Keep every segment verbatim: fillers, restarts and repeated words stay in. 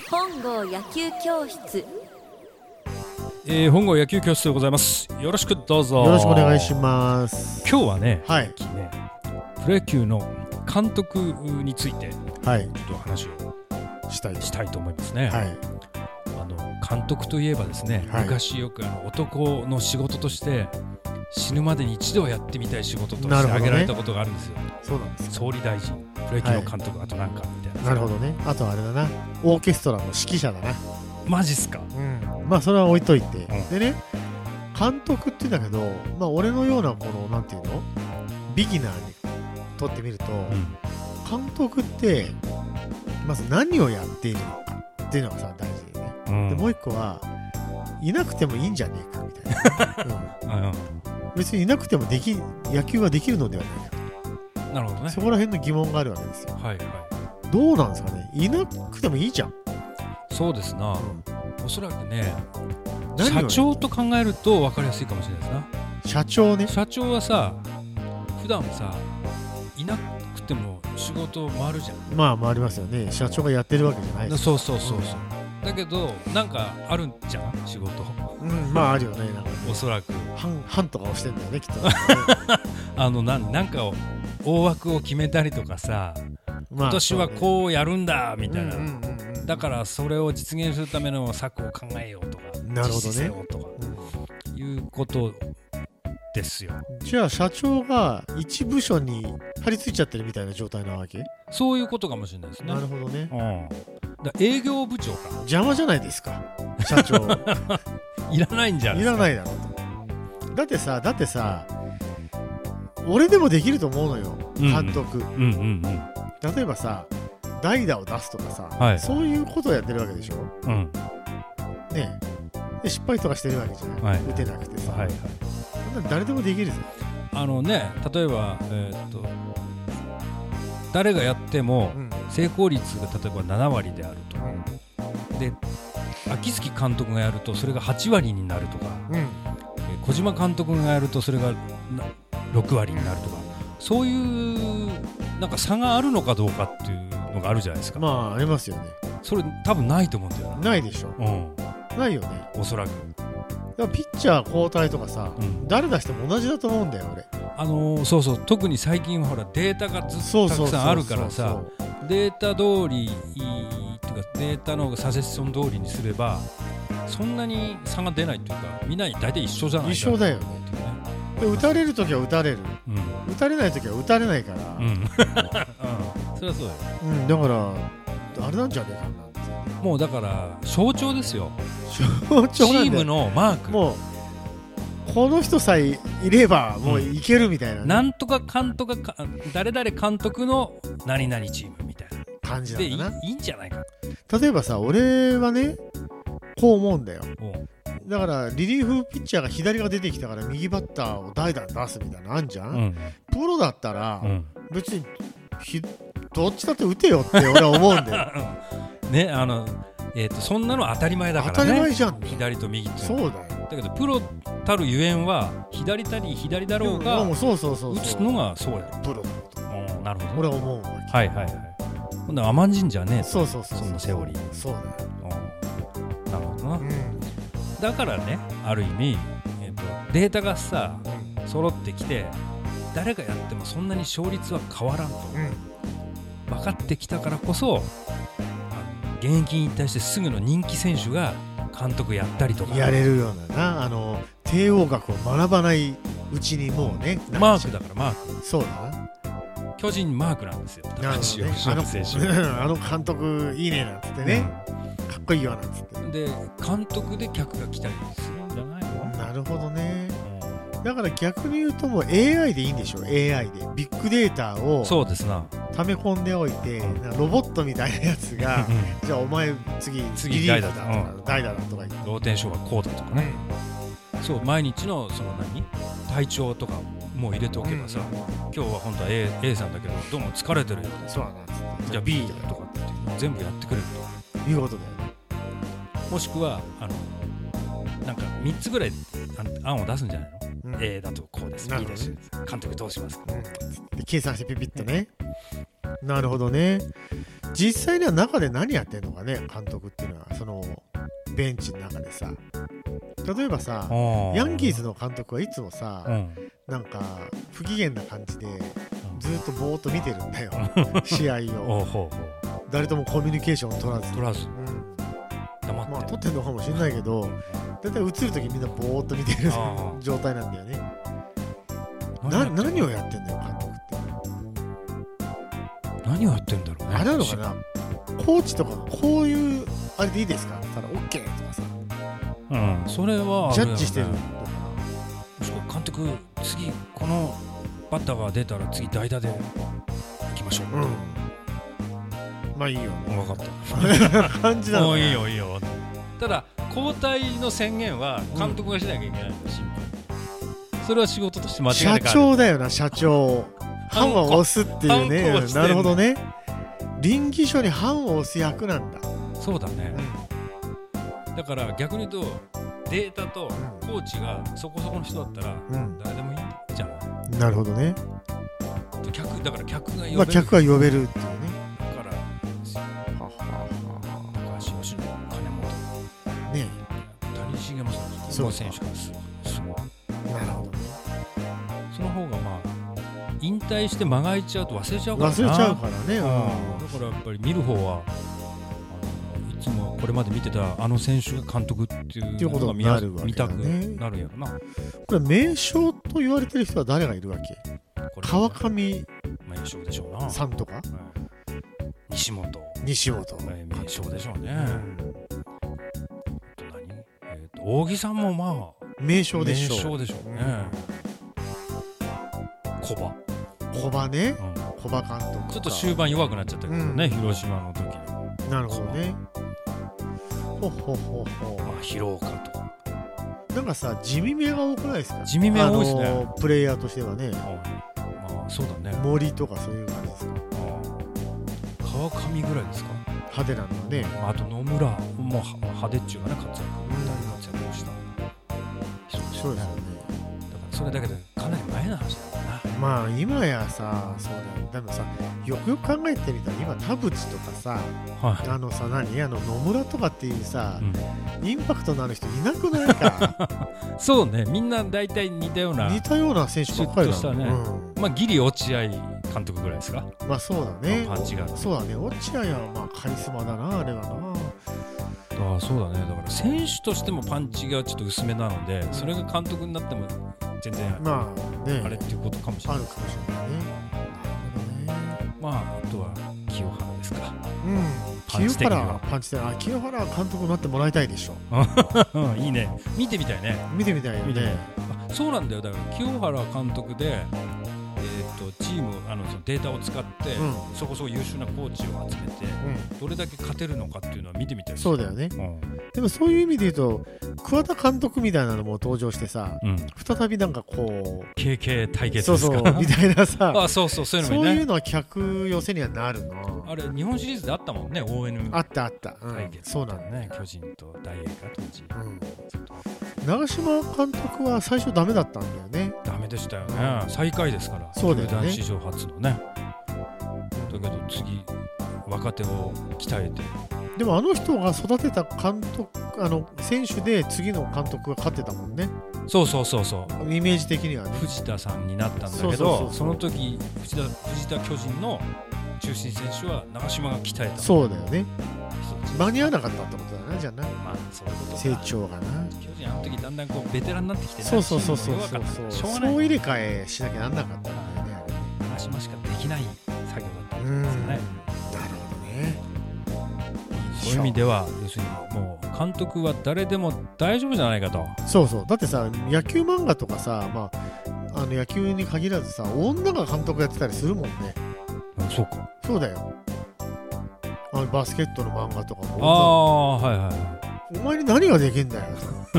本郷野球教室、 えー、本郷野球教室でございます。よろしくどうぞ。 よろしくお願いします。 今日はね、 はい、 ねプロ野球の監督について、はい、ちょっと話をしたい、したいと思いますね。はい、あの監督といえばですね、はい、昔よくあの男の仕事として死ぬまでに一度はやってみたい仕事として挙げられたことがあるんですよ。 そうなんです。 総理大臣、プロ野球の監督、はい、あとなんかみたいな。 なるほどね。あとあれだな、オーケストラの指揮者だな。 マジっすか。 うん、まあそれは置いといて、うん、でね、監督って言うんだけど、まあ俺のようなこのなんていうの、ビギナーにとってみると、うん、監督ってまず何をやっているのかっていうのがさ大事でね、うん、でもう一個はいなくてもいいんじゃねえかみたいな、うんうん、別にいなくてもでき野球はできるのではないかと。 なるほどね。 そこら辺の疑問があるわけですよ。 はいはい。 どうなんですかね。いなくてもいいじゃん。 そうですな、うん、おそらくね、社長と考えると分かりやすいかもしれないですな。 社長ね。 社長はさ、普段さいなくても仕事回るじゃん。 まあ回りますよね。社長がやってるわけじゃないです。 そうそうそうそう、うん、だけどなんかあるんじゃん仕事。 うん、まああるよね。なんかね、 おそらく班班とかをしてんだよねきっと、ね、 あのななんかを大枠を決めたりとかさ、今年はこうやるんだみたいな、うんうんうんうん、だからそれを実現するための策を考えようとか、 なるほどね、 実施せようとか、うん、いうことですよ。 じゃあ社長が一部署に張り付いちゃってるみたいな状態なわけ。 そういうことかもしれないですね。 なるほどね、 うん、だ営業部長か。 邪魔じゃないですか社長いらないんじゃないですか。 いらないだろうと。だってさだってさ俺でもできると思うのよ、監督、うんうんうんうん、例えばさ代打を出すとかさ、はい、そういうことをやってるわけでしょ、うん、ねえ、で失敗とかしてるわけじゃない、はい、打てなくてさ、はいはい、そんな誰でもできるぜ。あのね、例えば、えー、っと誰がやっても成功率が例えばななわりであると、うん、で秋月監督がやるとそれがはちわりになるとか、うん、えー、小島監督がやるとそれがろくわりになるとか、そういうなんか差があるのかどうかっていうのがあるじゃないですか。 まあありますよね。 それ多分ないと思うんだよな。 ないでしょ、うん、ないよねおそらく。 だからピッチャー交代とかさ、うん、誰出しても同じだと思うんだよ俺。 あのー、そうそう、特に最近はほらデータがずっとたくさんあるからさ、データ通りっていうかデータのサジェスション通りにすればそんなに差が出ないっていうか、みんな大体一緒じゃないか。 一緒だよね。で打たれるときは打たれる、うん、打たれないときは打たれないから、うんうん、 それはそうだよ、 うん、だからあれなんじゃねえかなって。 もうだから象徴ですよ。 象徴なんだよ。 チームのマーク。 もうこの人さえいればもういけるみたいな、ね、うん、 なんとか監督か誰々監督の何々チームみたいな感じなんだな。 で い, いいんじゃないか。 例えばさ、俺はねこう思うんだよ。だからリリーフピッチャーが左が出てきたから右バッターを代打出すみたいなのあんじゃん、うん、プロだったら、うん、別にひどっちだって打てよって俺は思うんだよね。あの、えー、とそんなの当たり前だからね。 当たり前じゃん、ね、 左と右って。 そうだよ。 だけどプロたるゆえんは左たり左だろうが打つのがそうやろ。 プロだと。なるほど。 俺は思うわけ。 はいはいはい。ほんなら甘んじんじゃねえと。 そうそうそうそう。 そのセオリー。 そうだよ。 なるほどな、うん、だからね、ある意味、えー、とデータがさ、うん、揃ってきて誰がやってもそんなに勝率は変わらんと、うん、分かってきたからこそ、あの現役に対してすぐの人気選手が監督やったりとかやれるようなな、あの帝王学を学ばないうちにもうね、 マークだからマーク。 そうだな。 巨人マークなんですよ。 なるほどね。あの、あの監督いいねなんつってね、うん、かっこいいよなんつって。 で監督で客が来たりするんじゃないの。 なるほどね、うん、だから逆に言うともう エーアイ でいいんでしょ。 エーアイ でビッグデータをそうですな溜め込んでおいて、ロボットみたいなやつがじゃあお前次次代打だとか代打だとか言ってローテーションはこうだとかね、うん、そう毎日のその何体調とかもう入れておけばさ、うん、今日は本当は A, A さんだけどどうも疲れてるようで、そうなんです。じゃあ B とかって全部やってくれるということだよね。 もしくはあのなんかみっつぐらい案を出すんじゃないの、うん、A だとこうです、 B です、監督どうしますか、 うん、で計算してピピッとね、うん、なるほどね。 実際には中で何やってんのかね、監督っていうのは。そのベンチの中でさ、例えばさヤンキースの監督はいつもさ、うん、なんか不機嫌な感じでずっとぼーっと見てるんだよ試合を誰ともコミュニケーションを取らず取らず、 うん、まあ取ってんのかもしれないけどだいたい映るときみんなぼーっと見てる状態なんだよね。な何をやってんだよ監督って何をやってんだろうね。 あれなのかな、コーチとかこういうあれでいいですかただ OK とかさ、 うん、それはジャッジしてるのかな。監督次このバッターが出たら次代打で行きましょう、うん、 まあいいよ、 分かった感じなの、 もういいよいいよ。ただ交代の宣言は監督がしなきゃいけないの、シンプル。それは仕事として間違いない。 社長だよな、社長。判を押すっていうね。なるほどね。稟議書に判を押す役なんだ。 そうだね、うん、だから逆に言うとデータとコーチがそこそこの人だったら誰でもいいじゃん、 うん、なるほどね。 客だから客が呼べる、 まあ、客が呼べるっていうね。 だからははは高橋由伸、金本ねえ、谷繁もそう選手からすごい。 なるほどね。 その方がまあ引退して間が空いちゃうと忘れちゃうからな。 忘れちゃうからね、うん、 だからやっぱり見る方はいつもこれまで見てたあの選手が監督っていうのが 見, や見たくなるやろな。 これ名将と言われてる人は誰がいるわけ？川上名将でしょうな。 さんとか、 うん、西本西本名将でしょうね、うん、あと何、えー、と扇さんもまあ名将でしょう。 名将でしょうね。小葉小葉ね、うん、小葉監督ちょっと終盤弱くなっちゃったけどね、うん、広島の時に。 なるほどね。ほほほほ、 まあ、広岡とかなんかさ地味めが多くないですか？ 地味めが多いですね、あのー、プレイヤーとしてはね、 まあ、そうだね。 森とかそういう感じですか？ 川上ぐらいですか？ 派手なのはね、 まあ、あと野村も派手っちゅうかね、活躍、大活躍をした人ですよね。 そうですよね。 だからそれだけでかなり前の話だからな。 まあ今やさ、そうだよ。でもさ、よくよく考えてみたら今田淵とかさ、はい、あのさ何あの野村とかっていうさ、うん、インパクトのある人いなくないか？ そうね、みんな大体似たような似たような選手ばっかりだね。 うん、まあギリ落合監督ぐらいですか？ まあそうだね。 パンチがそうだね。落合はまあカリスマだな、あれはな。 ああそうだね。だから選手としてもパンチがちょっと薄めなので、それが監督になっても全然、 まあね、 あれっていうことかもしれない。 あるかもしれないね。なるほどね。 まああとは清原ですか。 うん。清原パンチ的に、あ、清原監督になってもらいたいでしょ。 いいね。見てみたいね。 見てみたいよね。 あ、そうなんだよ。だから清原監督で。えー、とチームあのそのデータを使って、うん、そこそこ優秀なコーチを集めて、うん、どれだけ勝てるのかっていうのは見てみたい。 そうだよね、うん、でもそういう意味で言うと桑田監督みたいなのも登場してさ、うん、再びなんかこうケーケー 対決ですか？ そうそうみたいなさあ、そうそう、そういうのもいいね。 そういうのは客寄せにはなるな。 あれ日本シリーズであったもんね、 オーエヌあったあった、 うん、対決、 そうなんだね、巨人と大英が当時、うん、 長嶋監督は最初ダメだったんだよね。 ダメでしたよね、うん、最下位ですから。 そうだよね、 球団史上初のね。だけど次若手を鍛えて、 でもあの人が育てた監督、あの選手で次の監督が勝ってたもんね。 そうそうそうそう、 イメージ的にはね。 藤田さんになったんだけど、その時藤田、藤田巨人の中心選手は長嶋が鍛えた。 そうだよね。間に合わなかったってことだな、じゃあな。 まあそういうことか。 成長がな。 巨人あの時だんだんこうベテランになってきてね。 そうそうそうそうそうそう。 しょうがない。 そう入れ替えしなきゃなんなかったんだよね。 長嶋しかできない作業だったんですよね。 なるほどね。 そういう意味では要するにもう監督は誰でも大丈夫じゃないかと。 そうそう。だってさ、野球漫画とかさ、まああの野球に限らずさ、女が監督やってたりするもんね。 あ、そうか。 そうだよ。あのバスケットの漫画とかも。 ああ、はいはい。 お前に何ができんだよ。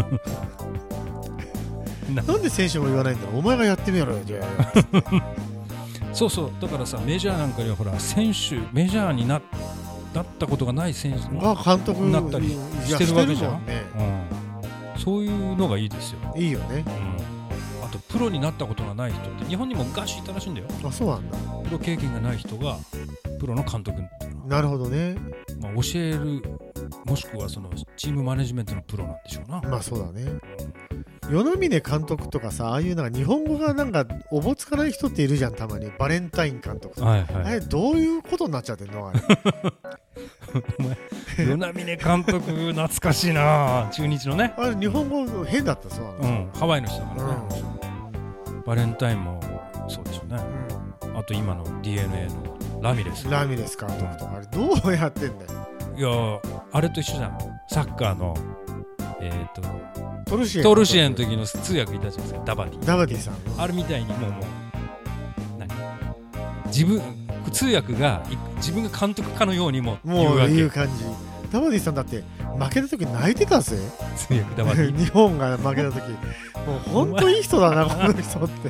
な, なんで選手も言わないんだろう。お前がやってみろよ。じゃあそうそう。だからさ、メジャーなんかではほら選手メジャーになったことがない選手が監督になったりしてるわけじゃん。 ね、 うん、そういうのがいいですよ。 いいよね。 うん、あとプロになったことがない人って日本にも昔いたらしいんだよ。 あ、そうなんだ。 プロ経験がない人がプロの監督っていうのは。 なるほどね。 まあ、教えるもしくはそのチームマネジメントのプロなんでしょうな。 まあそうだね。与那嶺監督とかさ、ああいうなんか日本語がなんかおぼつかない人っているじゃん、たまに。バレンタイン監督とか、 はいはい、 あれどういうことになっちゃってんのあれお前与那嶺監督懐かしいな。中日のね、 あれ日本語変だったそうなの、 うん、ハワイの人だからね、うん、バレンタインもそうでしょうね、うん、あと今の ディーエヌエー のラミレスラミレス監督とか、あれどうやってんだよ。 いやあれと一緒じゃん。サッカーのえっ、ー、とトルシエントルシエンの時の通訳いたじゃないですか、ダバディダバディさん。 あれみたいにもうもう何自分通訳が自分が監督かのようにも言うわけ。 もういう感じ。ダバディさんだって負けた時泣いてたぜ。 通訳ダバディ日本が負けた時もう本当いい人だなこの人って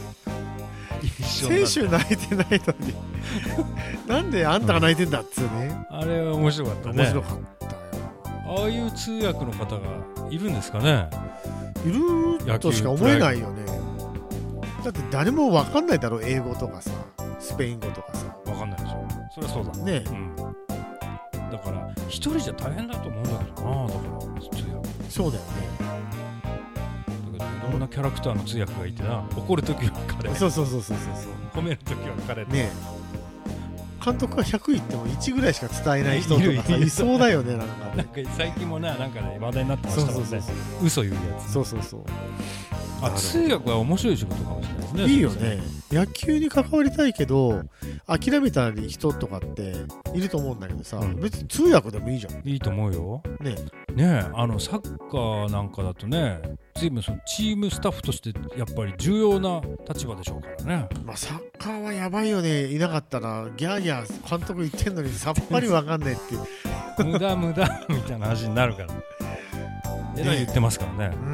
選手泣いてないのになんであんたが泣いてんだっつうね、 うん、あれは面白かったね。 面白かったよ。 ああいう通訳の方がいるんですかね。 いるとしか思えないよね。だって誰も分かんないだろ、英語とかさスペイン語とかさ。 分かんないでしょ。それはそうだね、 うん、だから一人じゃ大変だと思うんだけどな。だから通訳そうだよね。 だけどいろんなキャラクターの通訳がいてな。怒るときは彼、 そうそうそうそうそう褒めるときは彼ね。監督がひゃくいってもいちぐらいしか伝えない人とかさ い, いそうだよね。なんかなんか最近もな、なんかね話題になってましたもんね。そうそうそうそう、嘘言うやつ。 そうそうそう。 あ、通訳は面白い仕事かもしれないですね。 いいよね。野球に関わりたいけど諦めた人とかっていると思うんだけどさ、うん、別に通訳でもいいじゃん。 いいと思うよ。 ねね、あのサッカーなんかだとね、随分そのチームスタッフとしてやっぱり重要な立場でしょうからね。まあ、サッカーはやばいよね。いなかったらギャーギャー監督言ってんのにさっぱりわかんないって無駄無駄みたいな話になるからえらい言ってますからね、うん、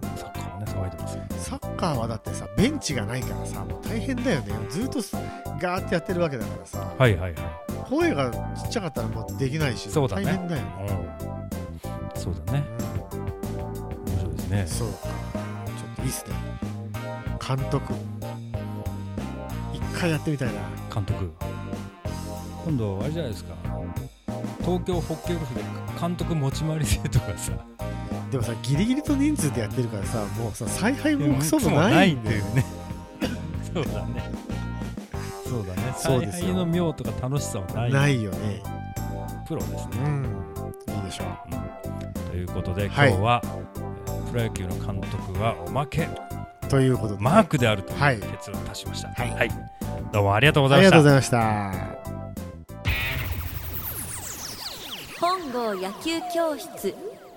サッカーはね騒いでますよ。 サッカーはだってさベンチがないからさ、もう大変だよね。ずっとガーってやってるわけだからさ、 はいはいはい、 声がちっちゃかったらもうできないし、 そうだね、 大変だよね、 うん、そうだね、うん、面白いですね。 そうか、ちょっといいっすね。監督一回やってみたいな。 監督今度あれじゃないですか、東京ホッケーゴルフで監督持ち回り制とかさ。 でもさギリギリと人数でやってるからさ、もうさ采配もクソもないんだよね。 そうだね、そうだね、采配の妙とか楽しさはないないよね。 プロですね、 うん、いいでしょう、 うん、ということで今日は、はい、プロ野球の監督はおまけということでマークであるという結論を出しました、はいはい、どうもありがとうございました。 ありがとうございました。 本郷野球教室。